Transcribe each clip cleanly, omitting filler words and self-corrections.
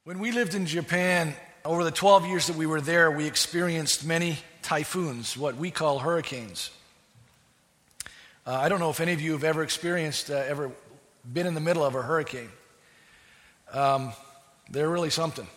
When we lived in Japan, over the 12 years that we were there, we experienced many typhoons, what we call hurricanes. I don't know if any of you have ever been in the middle of a hurricane. They're really something.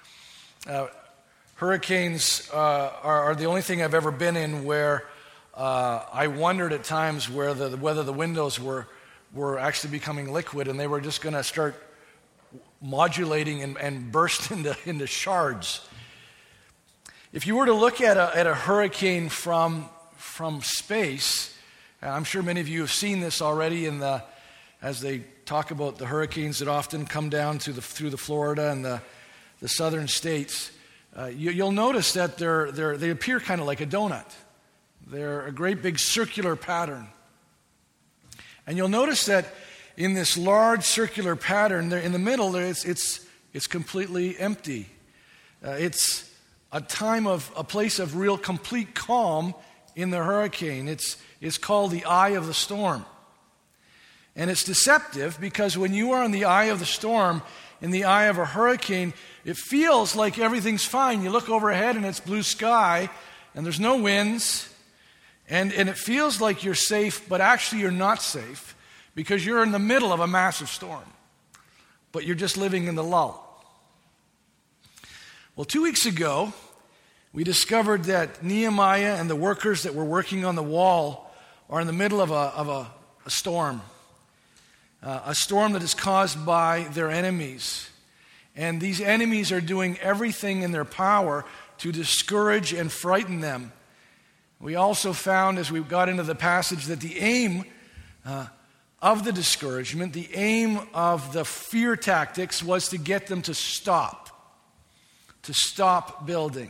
Hurricanes are the only thing I've ever been in where I wondered at times whether the windows were actually becoming liquid and they were just going to start modulating and burst into shards. If you were to look at a hurricane from space, I'm sure many of you have seen this already as they talk about the hurricanes that often come down through the Florida and the southern states. You'll notice that they appear kind of like a donut. They're a great big circular pattern. And you'll notice that in this large circular pattern, in the middle, it's completely empty. It's a place of real complete calm in the hurricane. It's called the eye of the storm. And it's deceptive because when you are in the eye of the storm, in the eye of a hurricane, it feels like everything's fine. You look overhead and it's blue sky and there's no winds. And it feels like you're safe, but actually you're not safe because you're in the middle of a massive storm. But you're just living in the lull. Well, 2 weeks ago, we discovered that Nehemiah and the workers that were working on the wall are in the middle of a storm. A storm that is caused by their enemies. And these enemies are doing everything in their power to discourage and frighten them. We also found as we got into the passage that the aim of the discouragement, the aim of the fear tactics was to get them to stop building.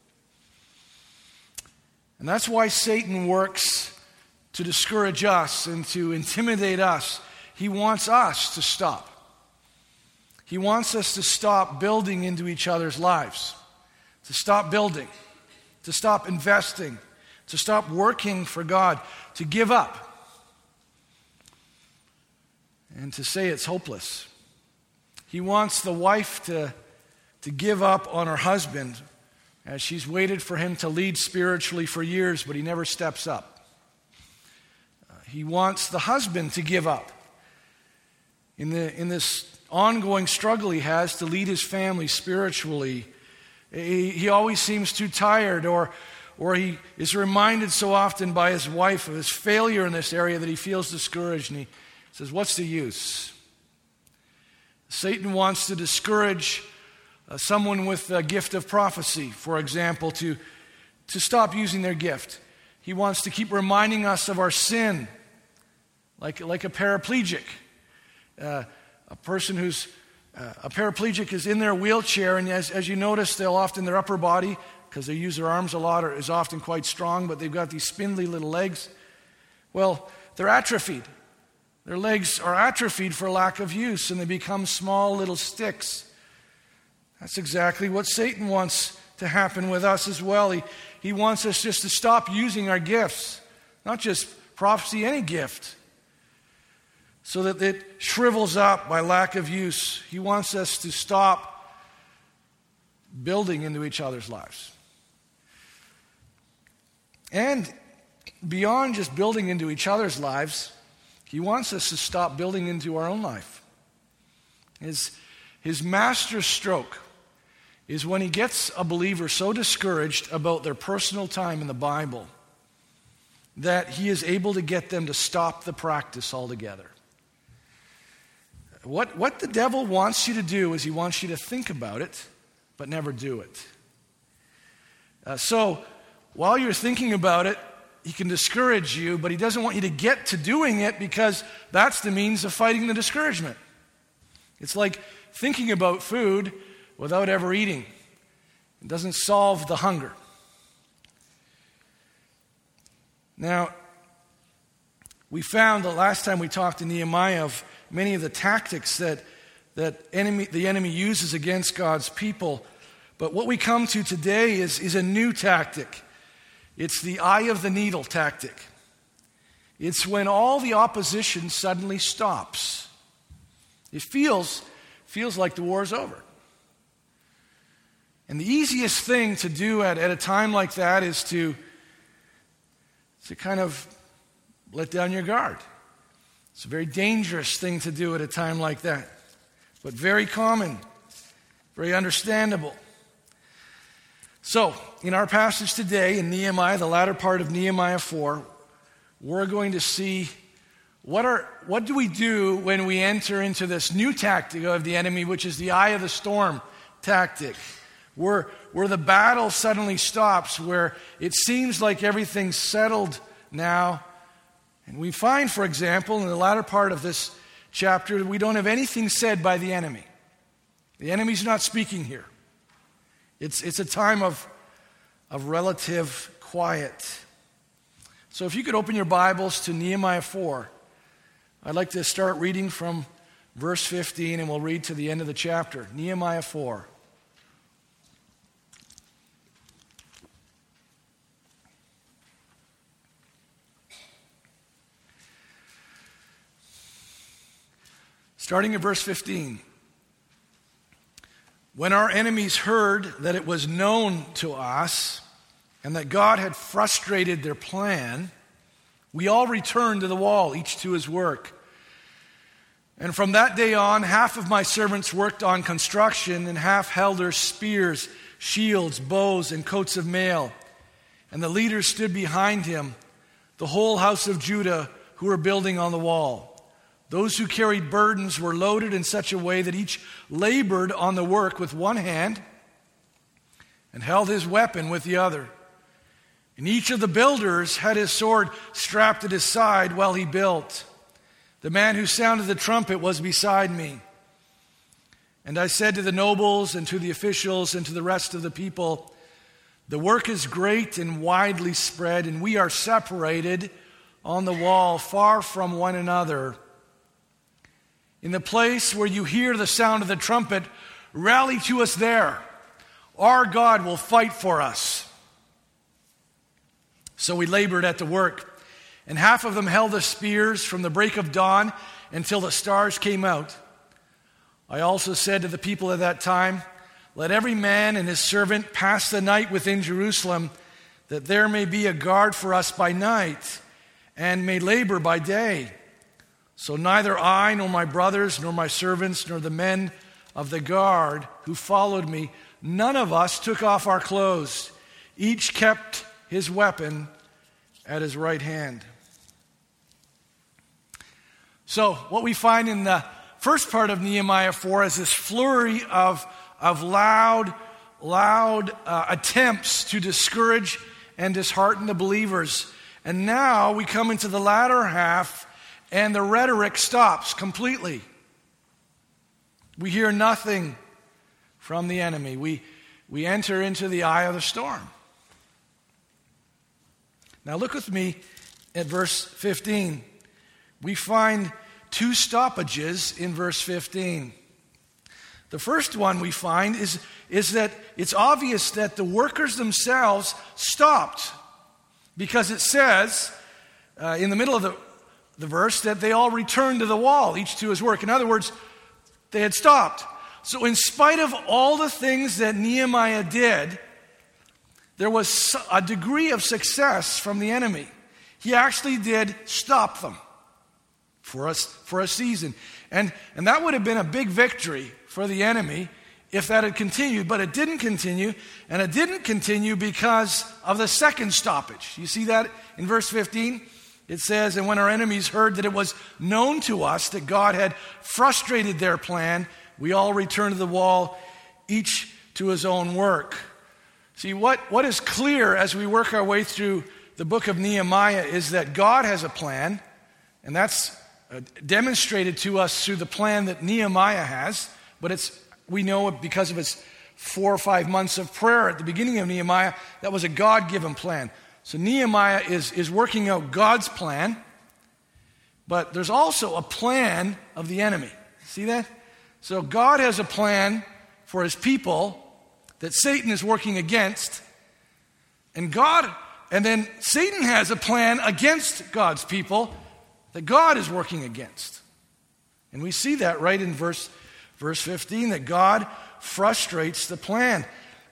And that's why Satan works to discourage us and to intimidate us. He wants us to stop. He wants us to stop building into each other's lives, to stop building, to stop investing, to stop working for God, to give up, and to say it's hopeless. He wants the wife to give up on her husband as she's waited for him to lead spiritually for years, but he never steps up. He wants the husband to give up in this ongoing struggle he has to lead his family spiritually. He always seems too tired, or he is reminded so often by his wife of his failure in this area that he feels discouraged, and he says, what's the use? Satan wants to discourage someone with a gift of prophecy, for example, to stop using their gift. He wants to keep reminding us of our sin, like a paraplegic. A person who's a paraplegic is in their wheelchair, and as you notice, they'll often, their upper body, because they use their arms a lot, is often quite strong, but they've got these spindly little legs. Well, they're atrophied. Their legs are atrophied for lack of use, and they become small little sticks. That's exactly what Satan wants to happen with us as well. He wants us just to stop using our gifts, not just prophecy, any gift, so that it shrivels up by lack of use. He wants us to stop building into each other's lives. And beyond just building into each other's lives, he wants us to stop building into our own life. His master stroke is when he gets a believer so discouraged about their personal time in the Bible that he is able to get them to stop the practice altogether. What the devil wants you to do is he wants you to think about it, but never do it. So while you're thinking about it, he can discourage you, but he doesn't want you to get to doing it because that's the means of fighting the discouragement. It's like thinking about food without ever eating. It doesn't solve the hunger. Now, we found the last time we talked to Nehemiah of many of the tactics that the enemy uses against God's people. But what we come to today is a new tactic. It's the eye of the needle tactic. It's when all the opposition suddenly stops. It feels like the war's over. And the easiest thing to do at a time like that is to kind of let down your guard. It's a very dangerous thing to do at a time like that, but very common, very understandable. So, in our passage today in Nehemiah, the latter part of Nehemiah 4, we're going to see what do we do when we enter into this new tactic of the enemy, which is the eye of the storm tactic, where the battle suddenly stops, where it seems like everything's settled now. And we find, for example, in the latter part of this chapter, we don't have anything said by the enemy. The enemy's not speaking here. It's a time of relative quiet. So if you could open your Bibles to Nehemiah 4, I'd like to start reading from verse 15, and we'll read to the end of the chapter. Nehemiah 4. Starting at verse 15. When our enemies heard that it was known to us and that God had frustrated their plan, we all returned to the wall, each to his work. And from that day on, half of my servants worked on construction and half held their spears, shields, bows, and coats of mail. And the leaders stood behind him, the whole house of Judah who were building on the wall. Those who carried burdens were loaded in such a way that each labored on the work with one hand and held his weapon with the other. And each of the builders had his sword strapped at his side while he built. The man who sounded the trumpet was beside me. And I said to the nobles and to the officials and to the rest of the people, the work is great and widely spread, and we are separated on the wall, far from one another. In the place where you hear the sound of the trumpet, rally to us there. Our God will fight for us. So we labored at the work, and half of them held the spears from the break of dawn until the stars came out. I also said to the people at that time, let every man and his servant pass the night within Jerusalem, that there may be a guard for us by night, and may labor by day. So neither I, nor my brothers, nor my servants, nor the men of the guard who followed me, none of us took off our clothes. Each kept his weapon at his right hand. So what we find in the first part of Nehemiah 4 is this flurry of loud attempts to discourage and dishearten the believers. And now we come into the latter half, and the rhetoric stops completely. We hear nothing from the enemy. We enter into the eye of the storm. Now look with me at verse 15. We find two stoppages in verse 15. The first one we find is that it's obvious that the workers themselves stopped, because it says in the middle of the verse that they all returned to the wall, each to his work. In other words, they had stopped. So in spite of all the things that Nehemiah did, there was a degree of success from the enemy. He actually did stop them for a season. And that would have been a big victory for the enemy if that had continued, but it didn't continue, and it didn't continue because of the second stoppage. You see that in verse 15? It says, and when our enemies heard that it was known to us that God had frustrated their plan, we all returned to the wall, each to his own work. See, what is clear as we work our way through the book of Nehemiah is that God has a plan, and that's demonstrated to us through the plan that Nehemiah has, but we know it because of his 4 or 5 months of prayer at the beginning of Nehemiah. That was a God-given plan. So Nehemiah is working out God's plan, but there's also a plan of the enemy. See that? So God has a plan for his people that Satan is working against, and then Satan has a plan against God's people that God is working against. And we see that right in verse 15, that God frustrates the plan.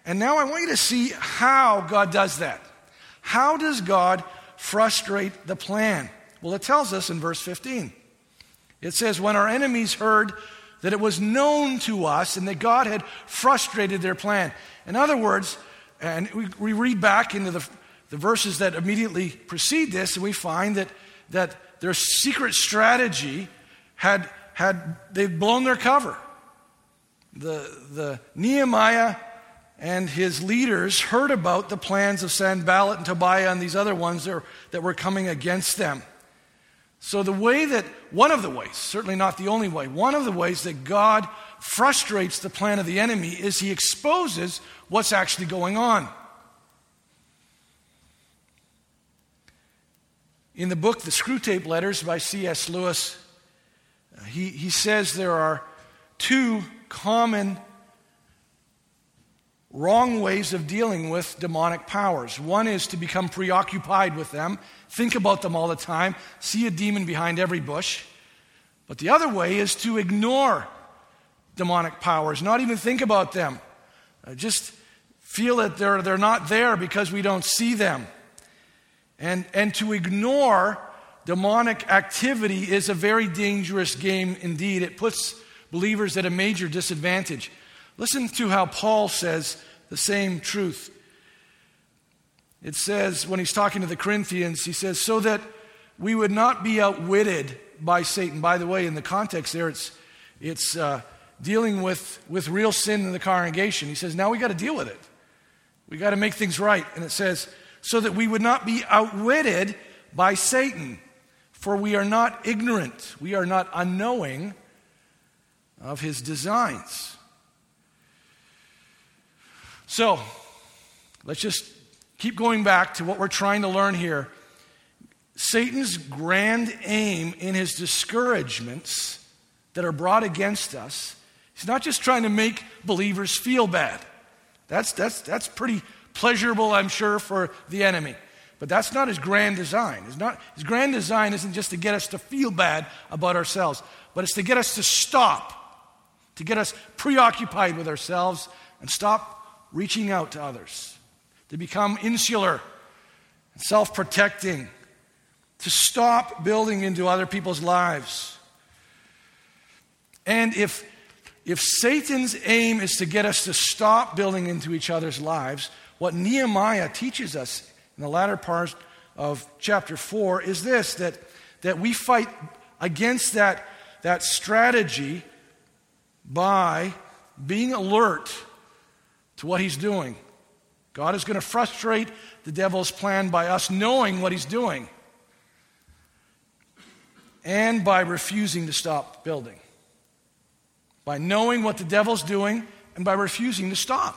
And now I want you to see how God does that. How does God frustrate the plan? Well, it tells us in verse 15. It says, when our enemies heard that it was known to us and that God had frustrated their plan. In other words, and we read back into the verses that immediately precede this, and we find that their secret strategy they'd blown their cover. The Nehemiah and his leaders heard about the plans of Sanballat and Tobiah and these other ones that were coming against them. So one of the ways, certainly not the only way, one of the ways that God frustrates the plan of the enemy is he exposes what's actually going on. In the book, The Screwtape Letters by C.S. Lewis, he says there are two common wrong ways of dealing with demonic powers. One is to become preoccupied with them, think about them all the time, see a demon behind every bush. But the other way is to ignore demonic powers, not even think about them. Just feel that they're not there because we don't see them. And to ignore demonic activity is a very dangerous game indeed. It puts believers at a major disadvantage. Listen to how Paul says the same truth. It says, when he's talking to the Corinthians, he says, so that we would not be outwitted by Satan. By the way, in the context there, it's dealing with real sin in the congregation. He says, now we got to deal with it. We got to make things right. And it says, so that we would not be outwitted by Satan. For we are not ignorant, we are not unknowing of his designs. So, let's just keep going back to what we're trying to learn here. Satan's grand aim in his discouragements that are brought against us, he's not just trying to make believers feel bad. That's pretty pleasurable, I'm sure, for the enemy. But that's not his grand design. His grand design isn't just to get us to feel bad about ourselves, but it's to get us to stop, to get us preoccupied with ourselves and stop reaching out to others, to become insular and self-protecting, to stop building into other people's lives. And if Satan's aim is to get us to stop building into each other's lives, what Nehemiah teaches us in the latter part of chapter 4 is this, that we fight against that strategy by being alert to what he's doing. God is going to frustrate the devil's plan by us knowing what he's doing and by refusing to stop building. By knowing what the devil's doing and by refusing to stop.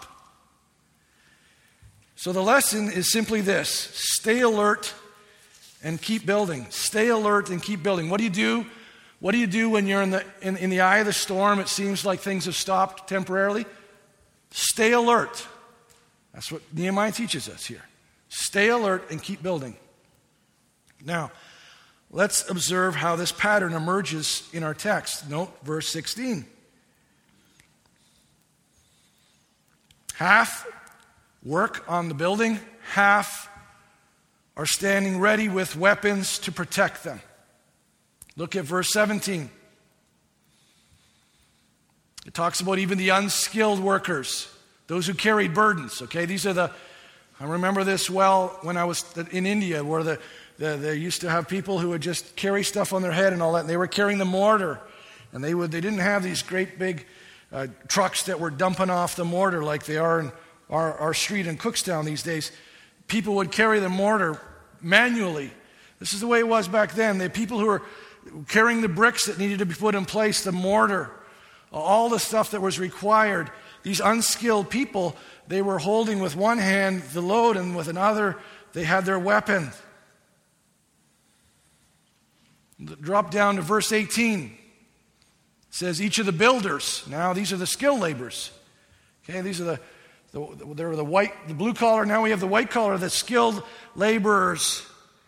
So the lesson is simply this: stay alert and keep building. Stay alert and keep building. What do you do? What do you do when you're in the eye of the storm? It seems like things have stopped temporarily. Stay alert. That's what Nehemiah teaches us here. Stay alert and keep building. Now, let's observe how this pattern emerges in our text. Note verse 16. Half work on the building, half are standing ready with weapons to protect them. Look at verse 17. It talks about even the unskilled workers, those who carried burdens. Okay, I remember this well when I was in India, where they used to have people who would just carry stuff on their head and all that, and they were carrying the mortar, and they didn't have these great big trucks that were dumping off the mortar like they are in our street in Cookstown these days. People would carry the mortar manually. This is the way it was back then. The people who were carrying the bricks that needed to be put in place, the mortar, all the stuff that was required. These unskilled people, they were holding with one hand the load, and with another they had their weapon. Drop down to verse 18. It says each of the builders. Now these are the skilled laborers. Okay, these are they're the blue collar. Now we have the white collar, the skilled laborers.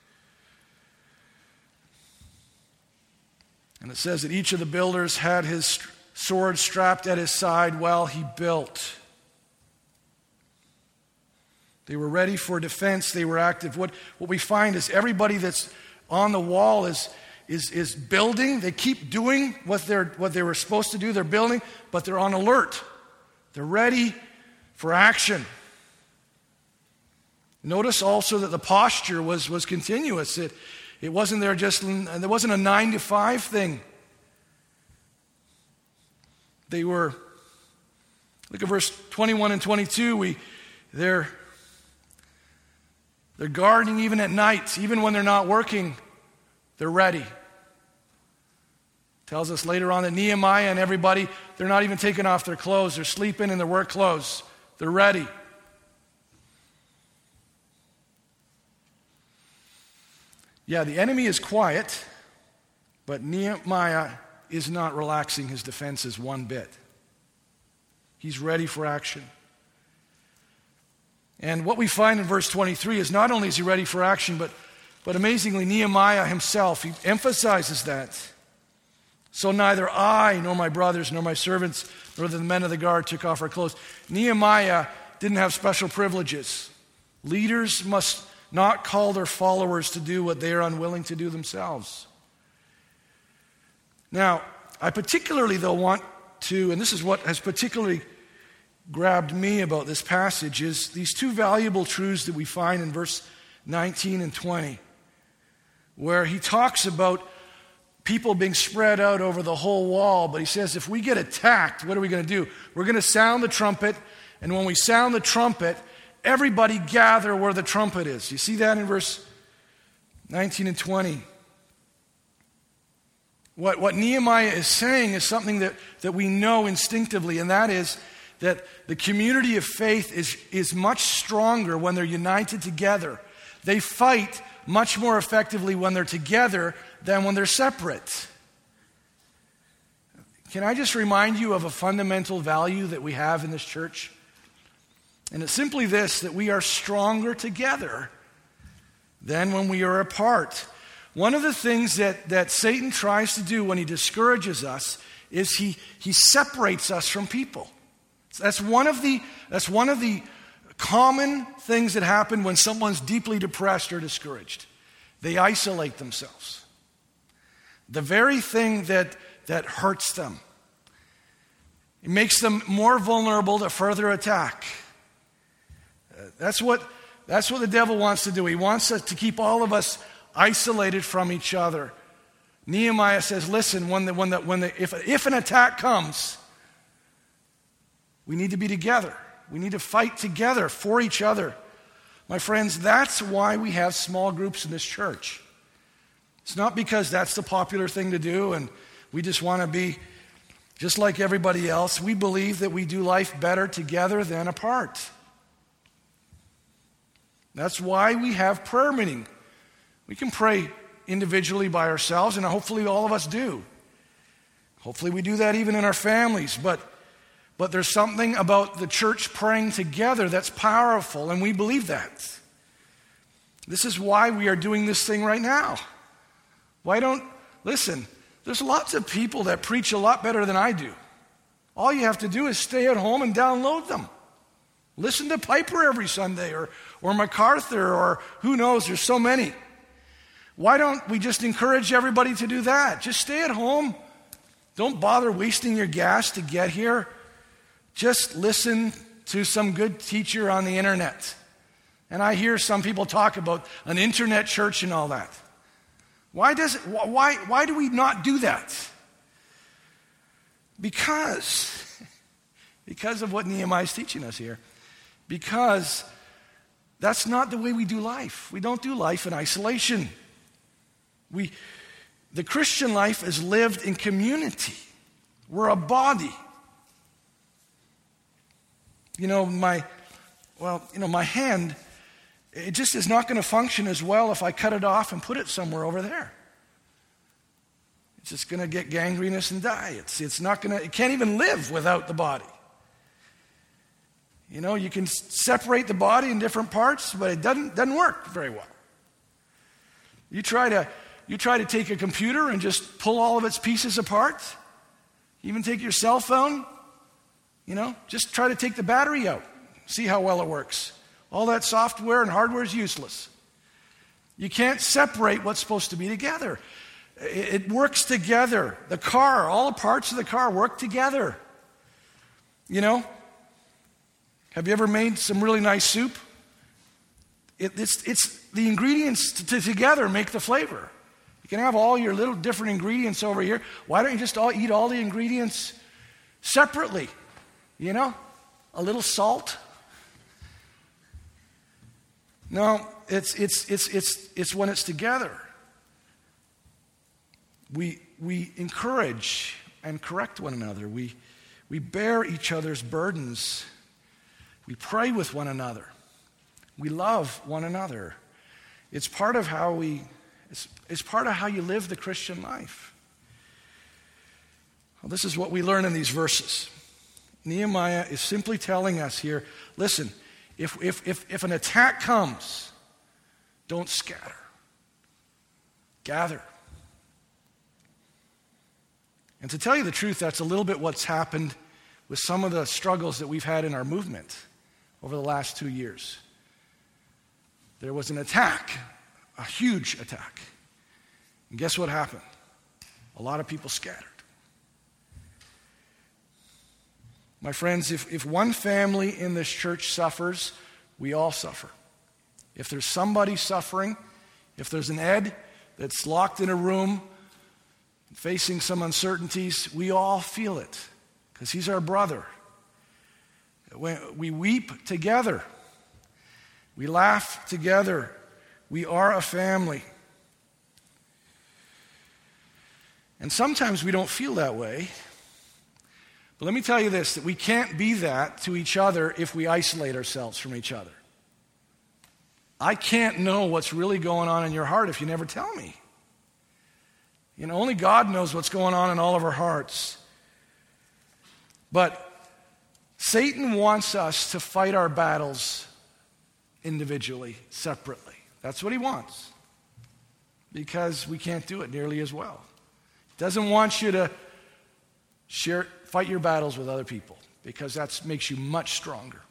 And it says that each of the builders had his sword strapped at his side while he built. They were ready for defense. They were active. What we find is everybody that's on the wall is building. They keep doing what they were supposed to do. They're building, but they're on alert. They're ready for action. Notice also that the posture was continuous. It wasn't there wasn't a 9 to 5 thing. They were, look at verse 21 and 22. They're guarding even at night, even when they're not working. They're ready. Tells us later on that Nehemiah and everybody, they're not even taking off their clothes. They're sleeping in their work clothes. They're ready. Yeah, the enemy is quiet, but Nehemiah is not relaxing his defenses one bit. He's ready for action. And what we find in verse 23 is not only is he ready for action, but amazingly, Nehemiah himself, he emphasizes that. So neither I, nor my brothers, nor my servants, nor the men of the guard took off our clothes. Nehemiah didn't have special privileges. Leaders must not call their followers to do what they are unwilling to do themselves. Now, I particularly, though, want to, and this is what has particularly grabbed me about this passage, is these two valuable truths that we find in verse 19 and 20, where he talks about people being spread out over the whole wall, but he says if we get attacked, what are we going to do? We're going to sound the trumpet, and when we sound the trumpet, everybody gather where the trumpet is. You see that in verse 19 and 20. What Nehemiah is saying is something that we know instinctively, and that is that the community of faith is much stronger when they're united together. They fight much more effectively when they're together than when they're separate. Can I just remind you of a fundamental value that we have in this church? And it's simply this, that we are stronger together than when we are apart. One of the things that Satan tries to do when he discourages us is he separates us from people. That's one of the common things that happen when someone's deeply depressed or discouraged. They isolate themselves. The very thing that hurts them. It makes them more vulnerable to further attack. That's what the devil wants to do. He wants us to keep all of us isolated from each other. Nehemiah says, listen, if an attack comes, we need to be together. We need to fight together for each other. My friends, that's why we have small groups in this church. It's not because that's the popular thing to do and we just want to be just like everybody else. We believe that we do life better together than apart. That's why we have prayer meeting. We can pray individually by ourselves, and hopefully all of us do. Hopefully we do that even in our families, but there's something about the church praying together that's powerful, and we believe that. This is why we are doing this thing right now. Listen, there's lots of people that preach a lot better than I do. All you have to do is stay at home and download them. Listen to Piper every Sunday, or MacArthur, or who knows, there's so many. Why don't we just encourage everybody to do that? Just stay at home. Don't bother wasting your gas to get here. Just listen to some good teacher on the internet. And I hear some people talk about an internet church and all that. Why do we not do that? Because of what Nehemiah is teaching us here. Because that's not the way we do life. We don't do life in isolation. The Christian life is lived in community. We're a body. My hand, it just is not going to function as well if I cut it off and put it somewhere over there. It's just going to get gangrenous and die. It can't even live without the body. You can separate the body in different parts, but it doesn't work very well. You try to take a computer and just pull all of its pieces apart. Even take your cell phone, just try to take the battery out. See how well it works. All that software and hardware is useless. You can't separate what's supposed to be together. It works together. The car, all the parts of the car work together. You know? Have you ever made some really nice soup? It's the ingredients together make the flavor. You can have all your little different ingredients over here. Why don't you just all eat all the ingredients separately? You know? A little salt. No, it's when it's together. We encourage and correct one another. We bear each other's burdens. We pray with one another. We love one another. It's part of how it's part of how you live the Christian life. Well, this is what we learn in these verses. Nehemiah is simply telling us here, listen, if an attack comes, don't scatter. Gather. And to tell you the truth, that's a little bit what's happened with some of the struggles that we've had in our movement over the last 2 years. There was an attack, a huge attack. And guess what happened? A lot of people scattered. My friends, if one family in this church suffers, we all suffer. If there's somebody suffering, if there's an Ed that's locked in a room facing some uncertainties, we all feel it because he's our brother. We weep together. We laugh together. We are a family. And sometimes we don't feel that way. But let me tell you this, that we can't be that to each other if we isolate ourselves from each other. I can't know what's really going on in your heart if you never tell me. You know, only God knows what's going on in all of our hearts. But Satan wants us to fight our battles individually, separately. That's what he wants. Because we can't do it nearly as well. He doesn't want you to fight your battles with other people, because that makes you much stronger.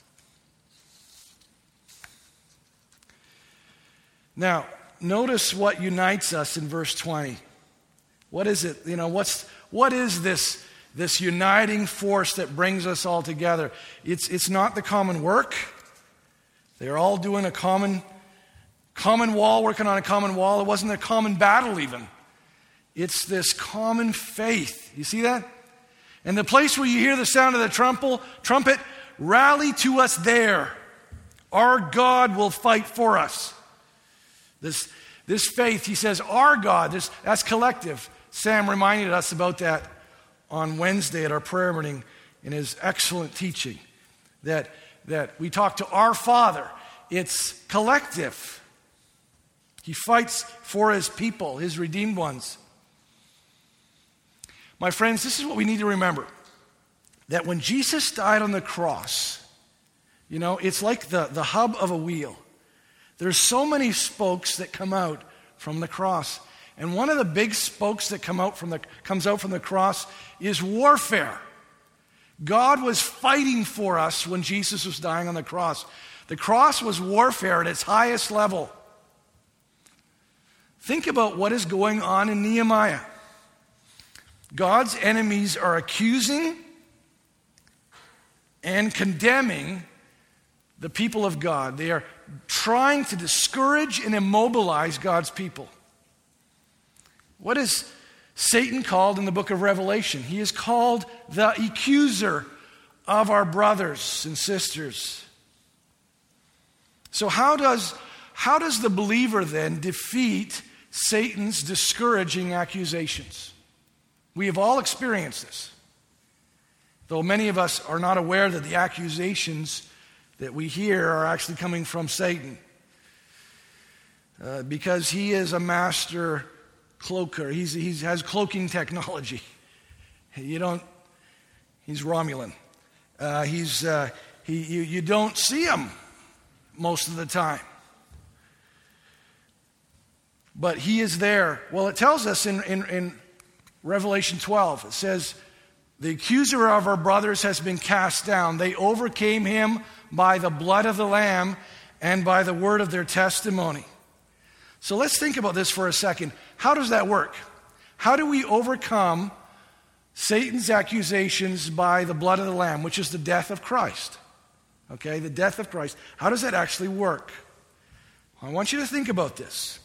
Now, notice what unites us in verse 20. What is it? You know, what is this uniting force that brings us all together? It's not the common work. They're all doing a common wall, working on a common wall. It wasn't a common battle even. It's this common faith. You see that? And the place where you hear the sound of the trumpet, rally to us there. Our God will fight for us. This faith, he says, our God, that's collective. Sam reminded us about that on Wednesday at our prayer meeting in his excellent teaching. That we talk to our Father. It's collective. He fights for his people, his redeemed ones. My friends, this is what we need to remember. That when Jesus died on the cross, you know, it's like the hub of a wheel. There's so many spokes that come out from the cross. And one of the big spokes that comes out from the cross is warfare. God was fighting for us when Jesus was dying on the cross. The cross was warfare at its highest level. Think about what is going on in Nehemiah. God's enemies are accusing and condemning the people of God. They are trying to discourage and immobilize God's people. What is Satan called in the book of Revelation? He is called the accuser of our brothers and sisters. So how does the believer then defeat Satan's discouraging accusations? We have all experienced this, though many of us are not aware that the accusations that we hear are actually coming from Satan, because he is a master cloaker. He has cloaking technology. He's Romulan. You don't see him most of the time, but he is there. Well, it tells us in Revelation 12, it says, the accuser of our brothers has been cast down. They overcame him by the blood of the Lamb and by the word of their testimony. So let's think about this for a second. How does that work? How do we overcome Satan's accusations by the blood of the Lamb, which is the death of Christ? Okay, the death of Christ. How does that actually work? I want you to think about this.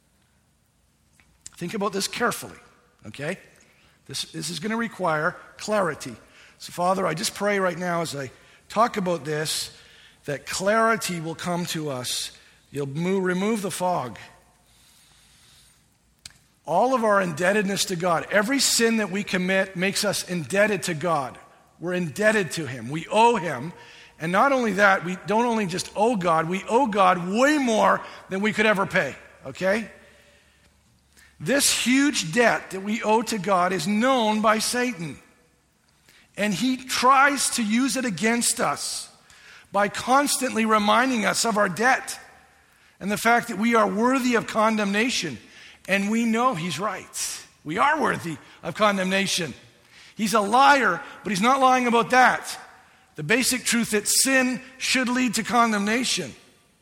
Think about this carefully, okay? This is going to require clarity. So, Father, I just pray right now as I talk about this that clarity will come to us. You'll remove the fog. All of our indebtedness to God, every sin that we commit makes us indebted to God. We're indebted to Him. We owe Him. And not only that, we don't only just owe God, we owe God way more than we could ever pay, okay? This huge debt that we owe to God is known by Satan. And he tries to use it against us by constantly reminding us of our debt and the fact that we are worthy of condemnation. And we know he's right. We are worthy of condemnation. He's a liar, but he's not lying about that. The basic truth that sin should lead to condemnation.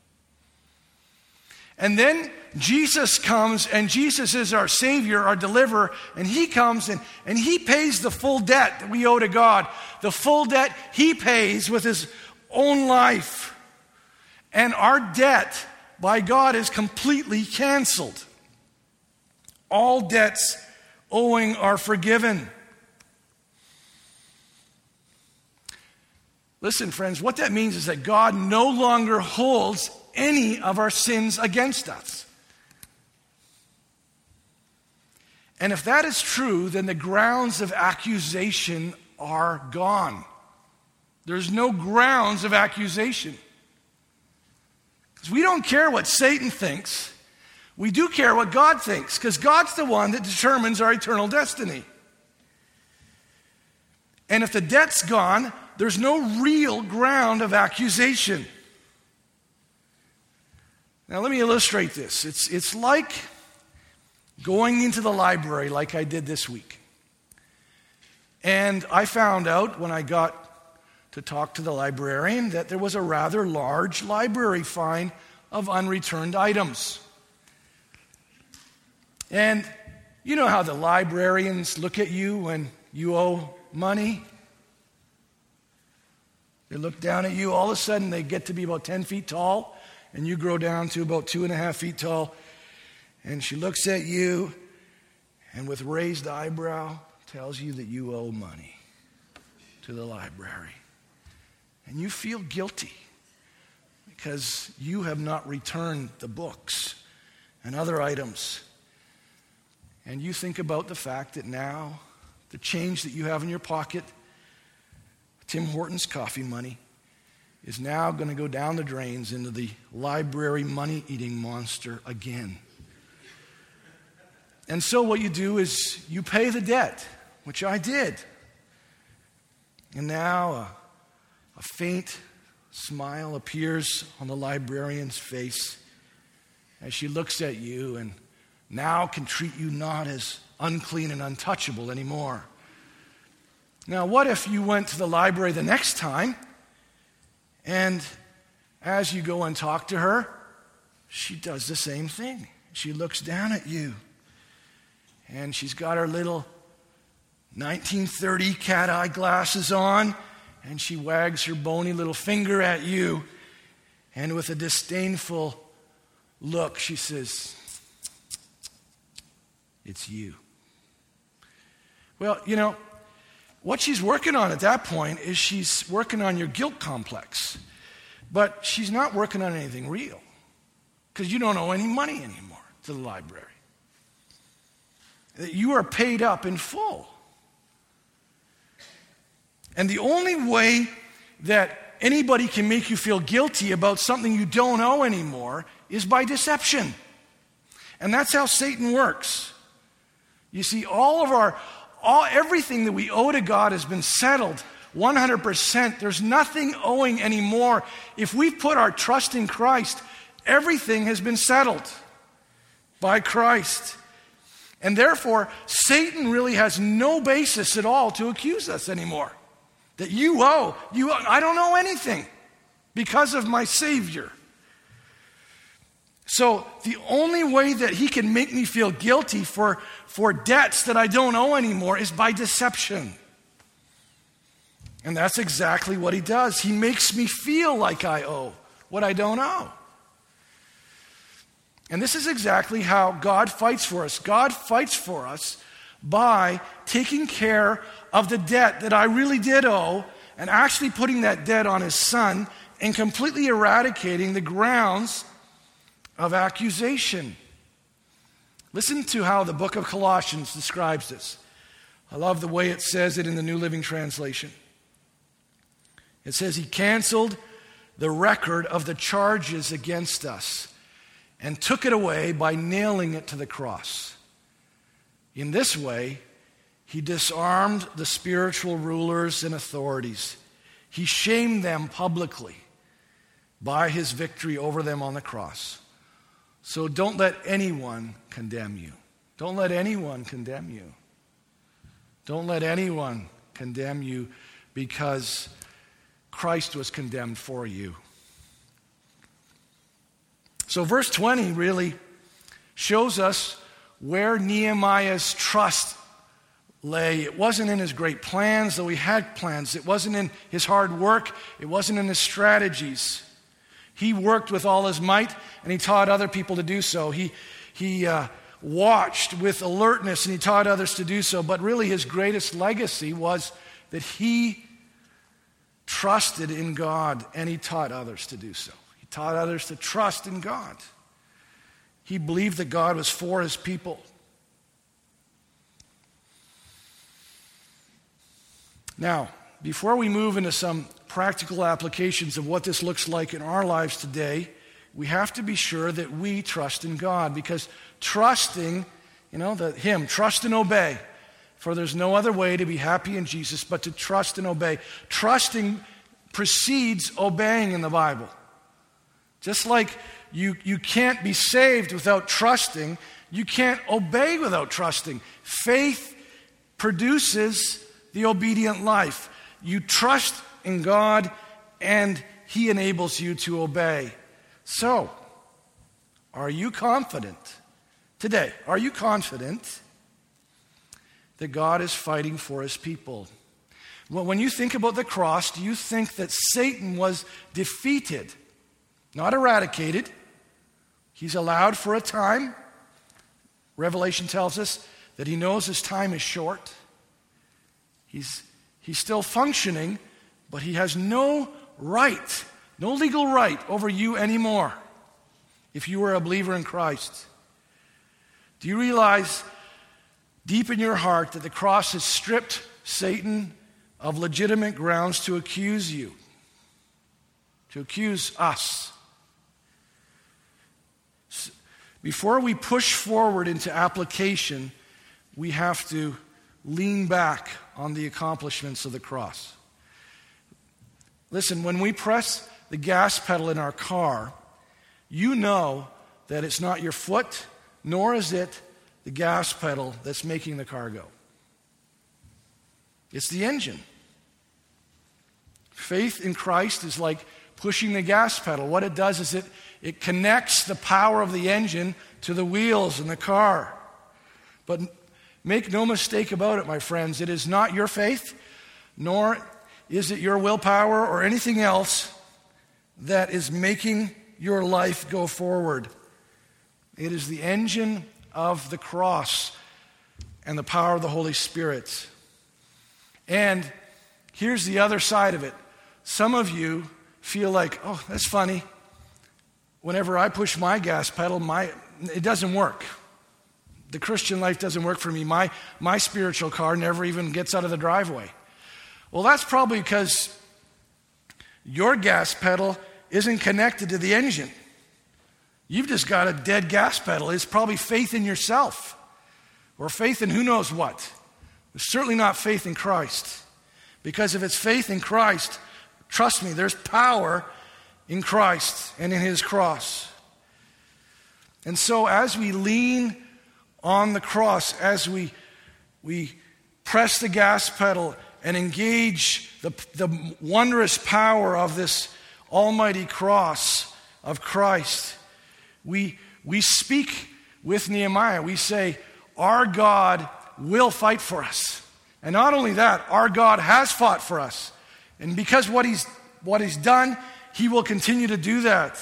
And then Jesus comes, and Jesus is our Savior, our deliverer, and He comes and He pays the full debt that we owe to God. The full debt He pays with His own life. And our debt by God is completely canceled. All debts owing are forgiven. Listen, friends, what that means is that God no longer holds any of our sins against us. And if that is true, then the grounds of accusation are gone. There's no grounds of accusation. Because we don't care what Satan thinks. We do care what God thinks, because God's the one that determines our eternal destiny. And if the debt's gone, there's no real ground of accusation. Now let me illustrate this. It's like going into the library like I did this week. And I found out when I got to talk to the librarian that there was a rather large library fine of unreturned items. And you know how the librarians look at you when you owe money? They look down at you, all of a sudden they get to be about 10 feet tall, and you grow down to about 2.5 feet tall. And she looks at you, and with raised eyebrow, tells you that you owe money to the library. And you feel guilty because you have not returned the books and other items. And you think about the fact that now the change that you have in your pocket, Tim Hortons coffee money, is now going to go down the drains into the library money-eating monster again. And so what you do is you pay the debt, which I did. And now a faint smile appears on the librarian's face as she looks at you and now can treat you not as unclean and untouchable anymore. Now, what if you went to the library the next time, and as you go and talk to her, she does the same thing. She looks down at you, and she's got her little 1930 cat-eye glasses on, and she wags her bony little finger at you, and with a disdainful look, she says, "It's you." Well, you know, what she's working on at that point is she's working on your guilt complex. But she's not working on anything real, because you don't owe any money anymore to the library. You are paid up in full. And the only way that anybody can make you feel guilty about something you don't owe anymore is by deception. And that's how Satan works. You see, everything that we owe to God has been settled 100%. There's nothing owing anymore. If we put our trust in Christ, everything has been settled by Christ. And therefore, Satan really has no basis at all to accuse us anymore. That you owe. I don't owe anything because of my Savior. So the only way that he can make me feel guilty for debts that I don't owe anymore is by deception. And that's exactly what he does. He makes me feel like I owe what I don't owe. And this is exactly how God fights for us. God fights for us by taking care of the debt that I really did owe and actually putting that debt on his Son and completely eradicating the grounds of accusation. Listen to how the book of Colossians describes this. I love the way it says it in the New Living Translation. It says, he canceled the record of the charges against us and took it away by nailing it to the cross. In this way, he disarmed the spiritual rulers and authorities. He shamed them publicly by his victory over them on the cross. So don't let anyone condemn you. Don't let anyone condemn you. Don't let anyone condemn you because Christ was condemned for you. So verse 20 really shows us where Nehemiah's trust lay. It wasn't in his great plans, though he had plans. It wasn't in his hard work. It wasn't in his strategies. He worked with all his might, and he taught other people to do so. He watched with alertness, and he taught others to do so. But really his greatest legacy was that he trusted in God, and he taught others to do so. He taught others to trust in God. He believed that God was for his people. Now, before we move into some practical applications of what this looks like in our lives today, we have to be sure that we trust in God, because trusting, trust and obey. For there's no other way to be happy in Jesus but to trust and obey. Trusting precedes obeying in the Bible. Just like you can't be saved without trusting, you can't obey without trusting. Faith produces the obedient life. You trust in God and he enables you to obey. So, are you confident today? Are you confident that God is fighting for his people? Well, when you think about the cross, do you think that Satan was defeated? Not eradicated. He's allowed for a time. Revelation tells us that he knows his time is short. He's still functioning, but he has no right, no legal right over you anymore if you are a believer in Christ. Do you realize deep in your heart that the cross has stripped Satan of legitimate grounds to accuse you, to accuse us? Before we push forward into application, we have to lean back on the accomplishments of the cross. Listen, when we press the gas pedal in our car, you know that it's not your foot, nor is it the gas pedal that's making the car go. It's the engine. Faith in Christ is like pushing the gas pedal. What it does is it connects the power of the engine to the wheels in the car. But make no mistake about it, my friends, it is not your faith, nor is it your willpower or anything else that is making your life go forward. It is the engine of the cross and the power of the Holy Spirit. And here's the other side of it. Some of you feel like, oh, that's funny. Whenever I push my gas pedal, it doesn't work. The Christian life doesn't work for me. My spiritual car never even gets out of the driveway. Well, that's probably because your gas pedal isn't connected to the engine. You've just got a dead gas pedal. It's probably faith in yourself or faith in who knows what. It's certainly not faith in Christ. Because if it's faith in Christ, trust me, there's power in Christ and in his cross. And so as we lean on the cross, as we press the gas pedal and engage the wondrous power of this almighty cross of Christ, we speak with Nehemiah. We say, our God will fight for us. And not only that, our God has fought for us. And because what he's done, he will continue to do that.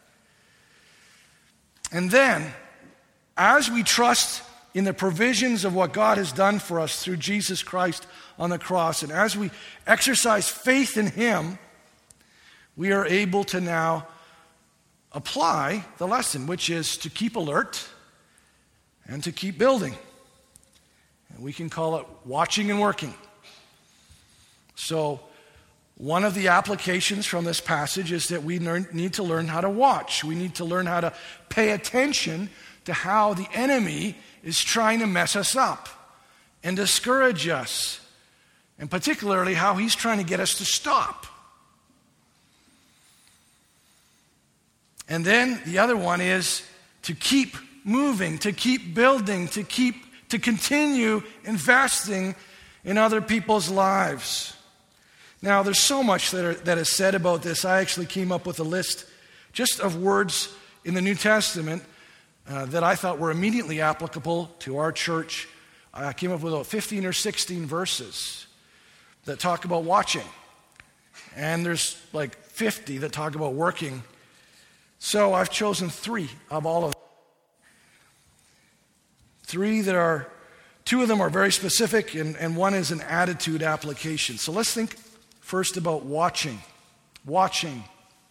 And then, as we trust in the provisions of what God has done for us through Jesus Christ on the cross, and as we exercise faith in him, we are able to now apply the lesson, which is to keep alert and to keep building. And we can call it watching and working. So, one of the applications from this passage is that we need to learn how to watch. We need to learn how to pay attention to how the enemy is trying to mess us up and discourage us, and particularly how he's trying to get us to stop. And then the other one is to keep moving, to keep building, to continue investing in other people's lives. Now, there's so much that is said about this. I actually came up with a list just of words in the New Testament that I thought were immediately applicable to our church. I came up with about 15 or 16 verses that talk about watching. And there's like 50 that talk about working. So I've chosen 3 of all of them. 3 that are, 2 of them are very specific, and one is an attitude application. So let's think first about watching. Watching.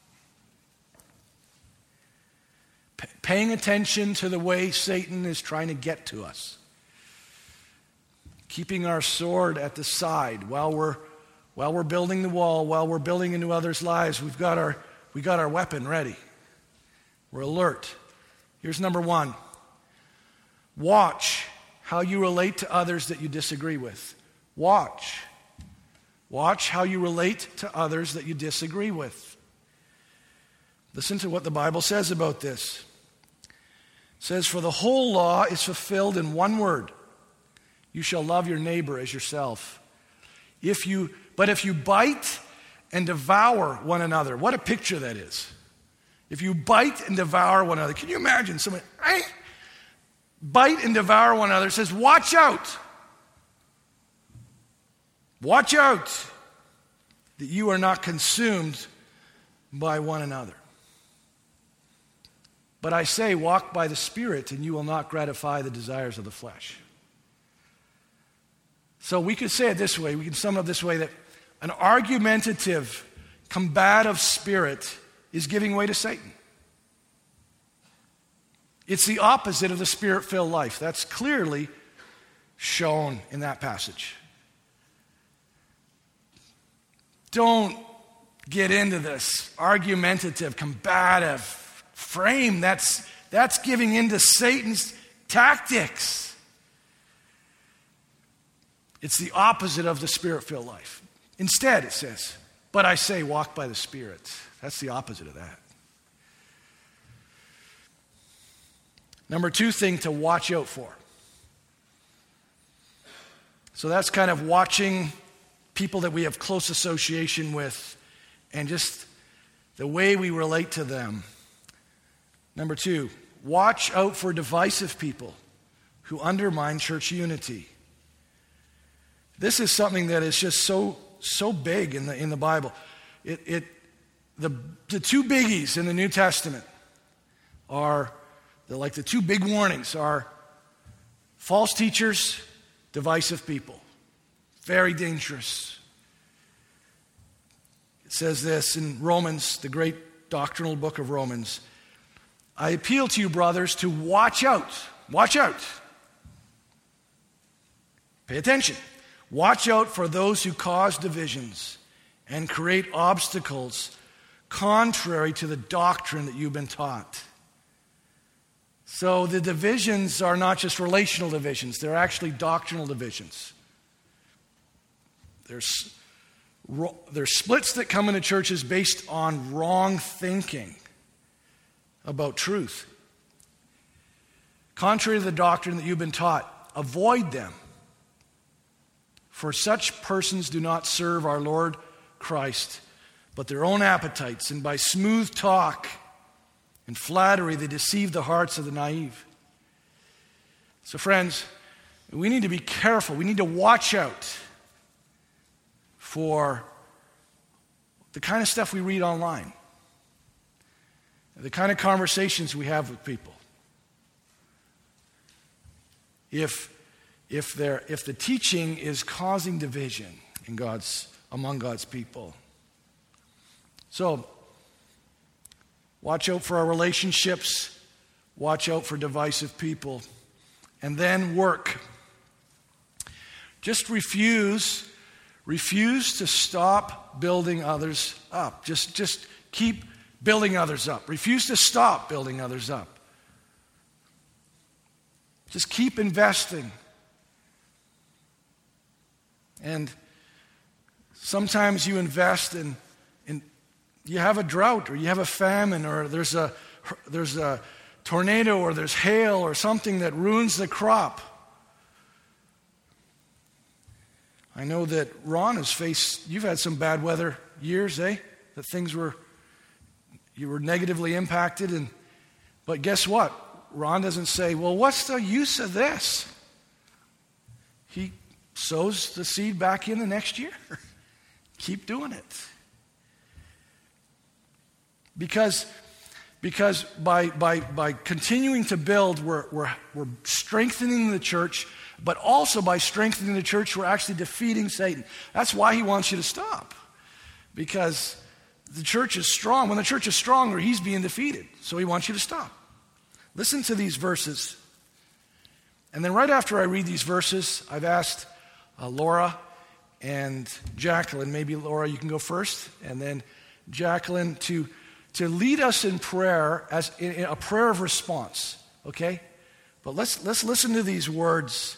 Paying attention to the way Satan is trying to get to us. Keeping our sword at the side while we're building the wall, while we're building into others' lives. We got our weapon ready. We're alert. Here's number 1. Watch how you relate to others that you disagree with. Watch. Watch how you relate to others that you disagree with. Listen to what the Bible says about this. It says, for the whole law is fulfilled in one word. You shall love your neighbor as yourself. But if you bite and devour one another, what a picture that is. If you bite and devour one another, can you imagine someone, bite and devour one another? It says, watch out. Watch out that you are not consumed by one another. But I say, walk by the Spirit, and you will not gratify the desires of the flesh. So we could say it this way, we can sum it up this way, that an argumentative, combative spirit is giving way to Satan. It's the opposite of the Spirit-filled life. That's clearly shown in that passage. Don't get into this argumentative, combative frame. That's giving into Satan's tactics. It's the opposite of the Spirit-filled life. Instead, it says, but I say, walk by the Spirit. That's the opposite of that. Number 2 thing to watch out for. So that's kind of watching people that we have close association with and just the way we relate to them. Number 2, watch out for divisive people who undermine church unity. This is something that is just so big in the Bible. The 2 biggies in the New Testament are, like the 2 big warnings are false teachers, divisive people. Very dangerous. It says this in Romans, the great doctrinal book of Romans. I appeal to you, brothers, to watch out. Watch out. Pay attention. Watch out for those who cause divisions and create obstacles contrary to the doctrine that you've been taught. So the divisions are not just relational divisions, they're actually doctrinal divisions. There's splits that come into churches based on wrong thinking about truth. Contrary to the doctrine that you've been taught, avoid them. For such persons do not serve our Lord Christ, but their own appetites, and by smooth talk In flattery, they deceive the hearts of the naive. So friends, we need to be careful. We need to watch out for the kind of stuff we read online, the kind of conversations we have with people. If the teaching is causing division among God's people. So, watch out for our relationships, watch out for divisive people, and then work. Just refuse to stop building others up. Just keep building others up. Refuse to stop building others up. Just keep investing. And sometimes you invest in you have a drought, or you have a famine, or there's a tornado, or there's hail, or something that ruins the crop. I know that Ron has faced, you've had some bad weather years, That you were negatively impacted, but guess what? Ron doesn't say, well, what's the use of this? He sows the seed back in the next year. Keep doing it. Because by continuing to build, we're strengthening the church, but also by strengthening the church, we're actually defeating Satan. That's why he wants you to stop. Because the church is strong. When the church is stronger, he's being defeated. So he wants you to stop. Listen to these verses. And then right after I read these verses, I've asked Laura and Jacqueline, maybe Laura, you can go first, and then Jacqueline to lead us in prayer, as in a prayer of response, okay? But let's listen to these words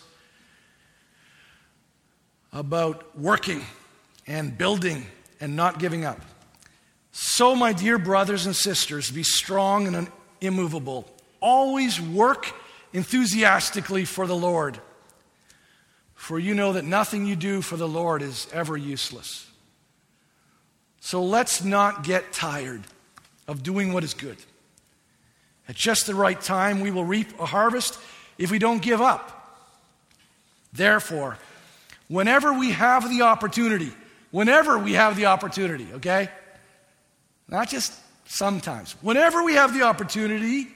about working and building and not giving up. So, my dear brothers and sisters, be strong and immovable. Always work enthusiastically for the Lord, for you know that nothing you do for the Lord is ever useless. So let's not get tired of doing what is good. At just the right time, we will reap a harvest if we don't give up. Therefore, whenever we have the opportunity, okay? Not just sometimes. Whenever we have the opportunity,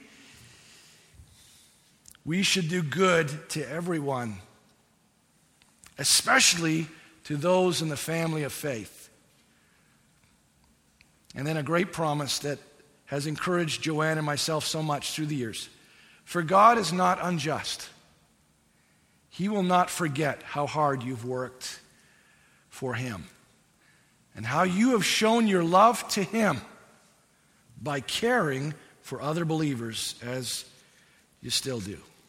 we should do good to everyone, especially to those in the family of faith. And then a great promise that has encouraged Joanne and myself so much through the years. For God is not unjust. He will not forget how hard you've worked for him and how you have shown your love to him by caring for other believers as you still do.